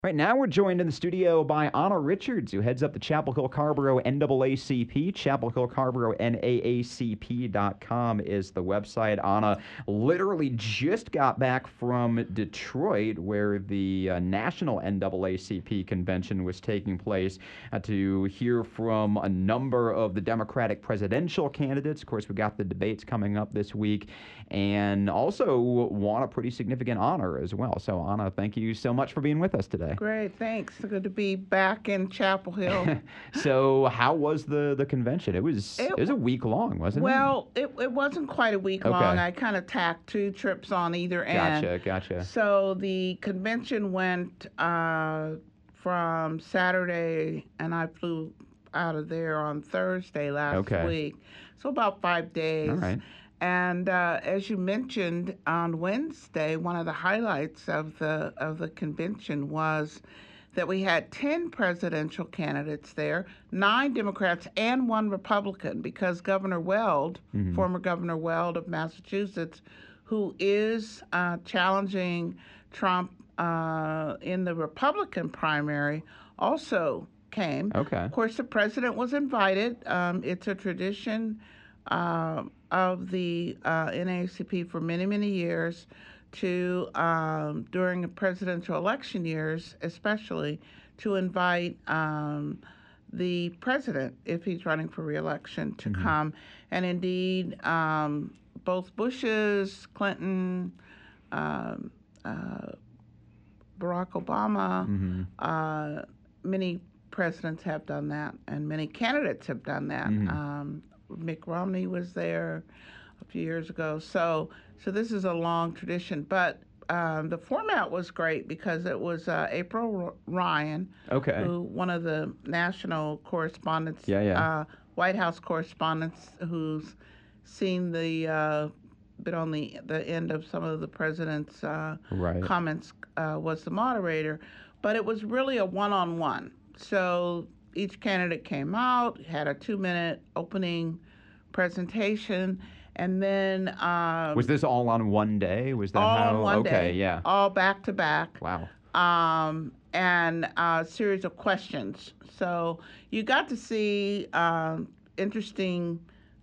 Right now, we're joined in the studio by Anna Richards, who heads up the Chapel Hill Carrboro NAACP. Chapel Hill Carrboro NAACP.com is the website. Anna literally just got back from Detroit, where the National NAACP convention was taking place, to hear from a number of the Democratic presidential candidates. Of course, we got the debates coming up this week, and also won a pretty significant honor as well. So, Anna, thank you so much for being with us today. Great, thanks. Good to be back in Chapel Hill. So, how was the convention? It was a week long, wasn't it? Well, it wasn't quite a week long. I kind of tacked 2 trips on either end. Gotcha. So the convention went from Saturday, and I flew out of there on Thursday last week. So about 5 days. All right. And as you mentioned, on Wednesday, one of the highlights of the convention was that we had 10 presidential candidates there, 9 Democrats and 1 Republican, because Governor Weld, former Governor Weld of Massachusetts, who is challenging Trump in the Republican primary, also came. Of course, the president was invited. It's a tradition of the NAACP for many, many years to, during the presidential election years especially, to invite the president, if he's running for re-election, to come. And indeed, both Bushes, Clinton, Barack Obama, many presidents have done that, and many candidates have done that. Mitt Romney was there a few years ago. So this is a long tradition. But the format was great because it was April Ryan, who one of the national correspondents, White House correspondents, who's seen the been on the end of some of the president's comments, was the moderator. But it was really a one-on-one. So each candidate came out, had a 2-minute opening presentation, and then was this all on one day? Was that all how? On one day, yeah. All back to back. Wow. And a series of questions. So you got to see interesting,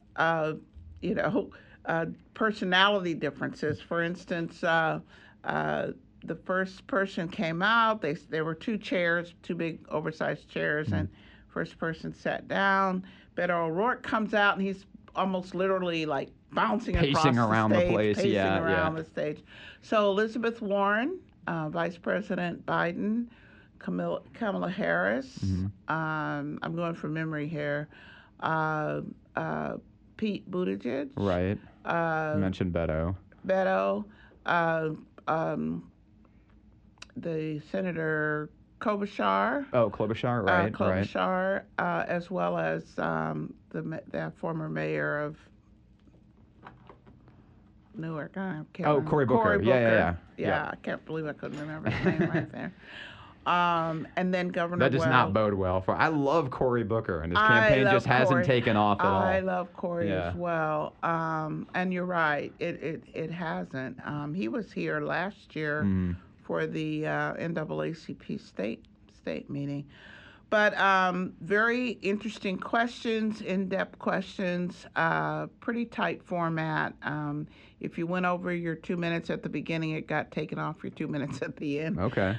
personality differences. For instance, the first person came out. There were 2 chairs, 2 big oversized chairs, and first person sat down. Beto O'Rourke comes out, and he's almost literally like bouncing pacing around the place, pacing around the stage. So Elizabeth Warren, Vice President Biden, Kamala Harris. I'm going from memory here. Pete Buttigieg. Right. You mentioned Beto. The Senator Klobuchar. Oh, Klobuchar, right. Klobuchar, as well as the former mayor of Newark. Cory Booker. Yeah, I can't believe I couldn't remember his name right there. And then Governor That does Weld. not bode well for. I love Cory Booker, and his campaign just hasn't taken off at all. I love Cory as well. And you're right, it hasn't. He was here last year for the NAACP state meeting. But very interesting questions, in-depth questions, pretty tight format. If you went over your 2 minutes at the beginning, it got taken off your 2 minutes at the end. Okay.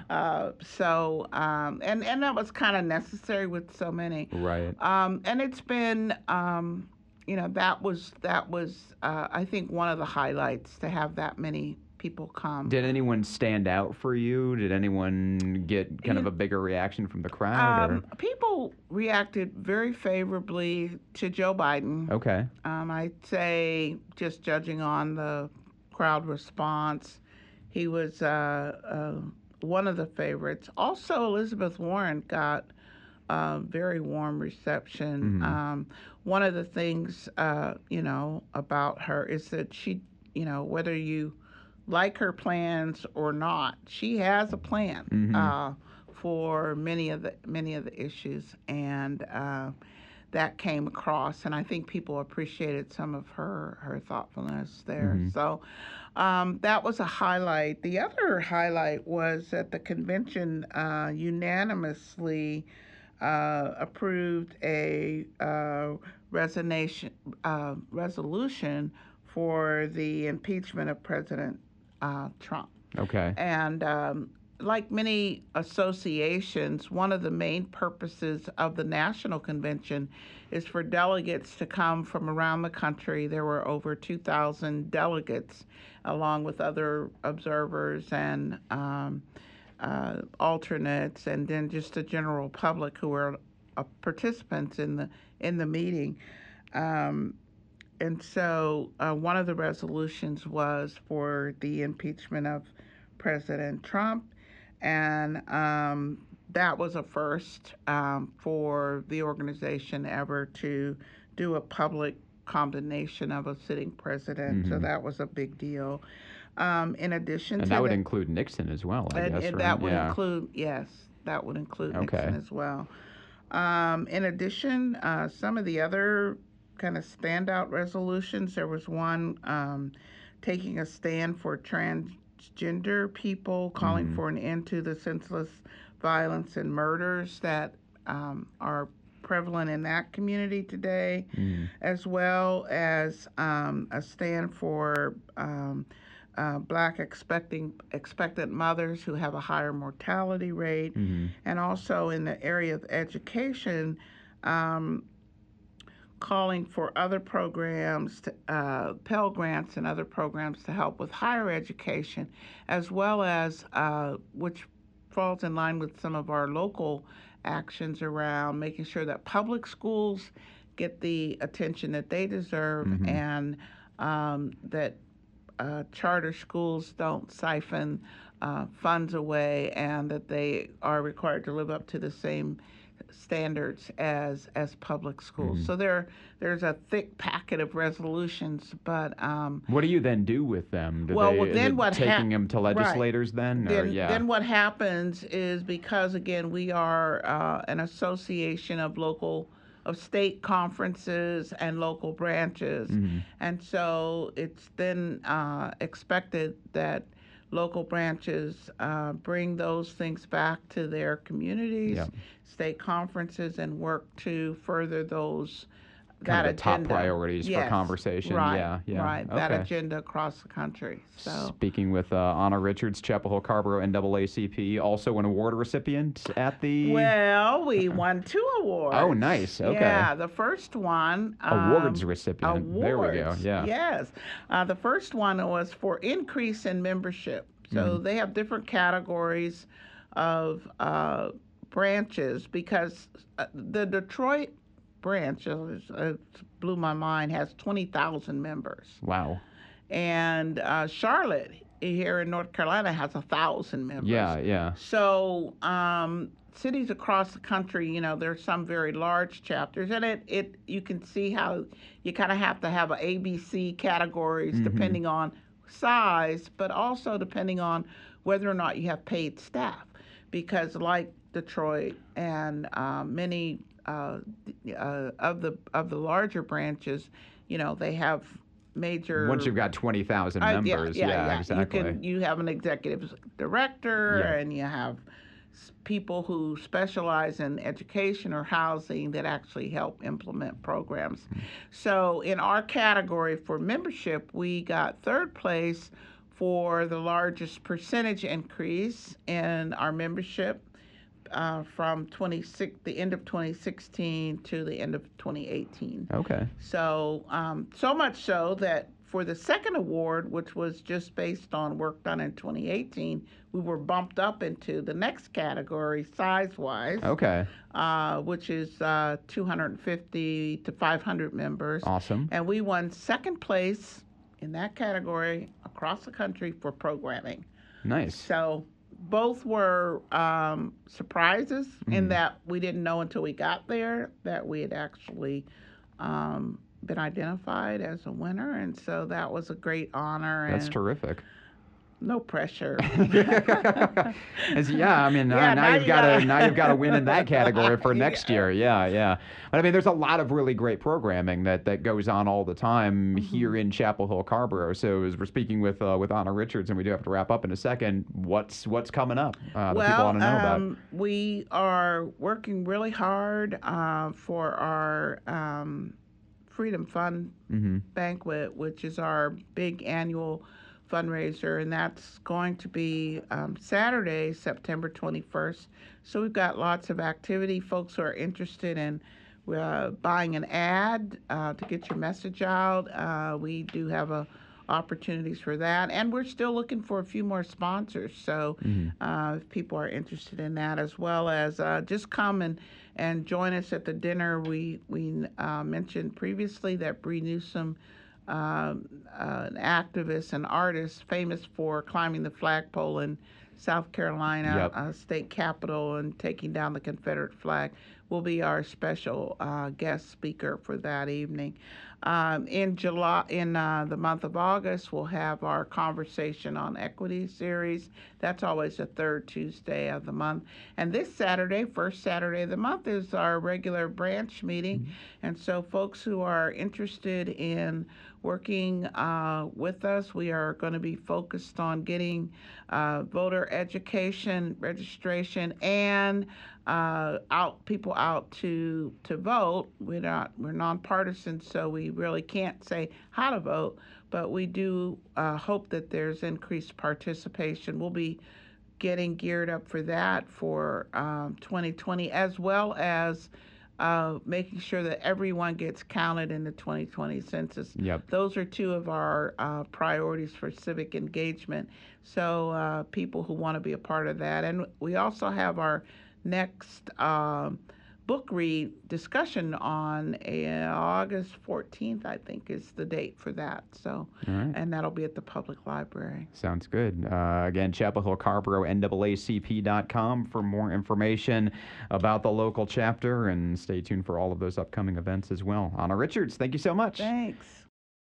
And that was kind of necessary with so many. Right. And it's been, that was I think one of the highlights, to have that many people come. Did anyone stand out for you? Did anyone get kind of a bigger reaction from the crowd? People reacted very favorably to Joe Biden. Okay. I'd say, just judging on the crowd response, he was one of the favorites. Also, Elizabeth Warren got a very warm reception. One of the things, about her is that she, whether you like her plans or not, she has a plan for many of the issues, and that came across, and I think people appreciated some of her thoughtfulness there. Mm-hmm. So that was a highlight. The other highlight was that the convention unanimously approved a resolution for the impeachment of President Trump. Okay. And like many associations, one of the main purposes of the National Convention is for delegates to come from around the country. There were over 2,000 delegates, along with other observers and alternates, and then just the general public who were participants in the meeting. And so one of the resolutions was for the impeachment of President Trump, and that was a first for the organization ever to do a public condemnation of a sitting president. So that was a big deal. In addition and to that would include Nixon as well, I guess, and right? that would include, yes, that would include Nixon as well. In addition, some of the other kind of standout resolutions, there was one taking a stand for transgender people, calling for an end to the senseless violence and murders that are prevalent in that community today, as well as a stand for Black expectant mothers who have a higher mortality rate, and also in the area of education, calling for other programs, Pell Grants and other programs to help with higher education, as well as, which falls in line with some of our local actions around making sure that public schools get the attention that they deserve, and that charter schools don't siphon funds away, and that they are required to live up to the same standards as public schools. So there's a thick packet of resolutions, but what do you then do with them? Then what taking them to legislators then? Then what happens is, because again we are an association of state conferences and local branches, and so it's then expected that local branches bring those things back to their communities, state conferences, and work to further those kind that of the top agenda. priorities for conversation. Right, yeah. right. Okay. That agenda across the country. So speaking with Anna Richards, Chapel Hill Carrboro NAACP, also an award recipient at the. Well, we won 2 awards. Oh, nice. Okay. Yeah, the first one. Awards recipient. Awards. There we go. Yeah. Yes, the first one was for increase in membership. So they have different categories of branches, because the Detroit branch, it blew my mind, has 20,000 members. Wow. And Charlotte here in North Carolina has 1,000 members. Yeah. So cities across the country, there's some very large chapters, and it you can see how you kind of have to have a ABC categories depending on size, but also depending on whether or not you have paid staff, because like Detroit and many of the larger branches, they have major. Once you've got 20,000 members, exactly. You have an executive director, and you have people who specialize in education or housing that actually help implement programs. So in our category for membership, we got 3rd place for the largest percentage increase in our membership from the end of 2016 to the end of 2018. Okay. So, so much so that for the second award, which was just based on work done in 2018, we were bumped up into the next category, size-wise. Okay. Which is 250 to 500 members. Awesome. And we won 2nd place in that category across the country for programming. Nice. So both were surprises in that we didn't know until we got there that we had actually been identified as a winner, and so that was a great honor. That's terrific. No pressure. Yeah, I mean, Yeah, now now you've you got to gotta. win in that category for next Yeah. year. Yeah, yeah. But I mean, there's a lot of really great programming that goes on all the time here in Chapel Hill, Carborough. So as we're speaking with Anna Richards, and we do have to wrap up in a second, what's coming up that people Well, want to know about? we are working really hard for our Freedom Fund Mm-hmm. banquet, which is our big annual fundraiser, and that's going to be Saturday, September 21st. So we've got lots of activity. Folks who are interested in buying an ad to get your message out, we do have opportunities for that, and we're still looking for a few more sponsors. So Mm-hmm. if people are interested in that, as well as just come and join us at the dinner. We mentioned previously that Bree Newsom, an activist and artist famous for climbing the flagpole in South Carolina Yep. state capitol and taking down the Confederate flag, will be our special guest speaker for that evening. In July, in the month of August, we'll have our Conversation on Equity series. That's always the third Tuesday of the month. And this Saturday, first Saturday of the month, is our regular branch meeting. Mm-hmm. And so, folks who are interested in working with us, we are going to be focused on getting voter education, registration, and people out to vote. We're nonpartisan, so we really can't say how to vote, but we do hope that there's increased participation. We'll be getting geared up for that for 2020, as well as making sure that everyone gets counted in the 2020 census. Yep. Those are two of our priorities for civic engagement. So people who want to be a part of that. And we also have our next book read discussion on August 14th, I think is the date for that. So, All right. and that'll be at the public library. Sounds good. Again, Chapel Hill Carborough, NAACP.com for more information about the local chapter, and stay tuned for all of those upcoming events as well. Anna Richards, thank you so much. Thanks.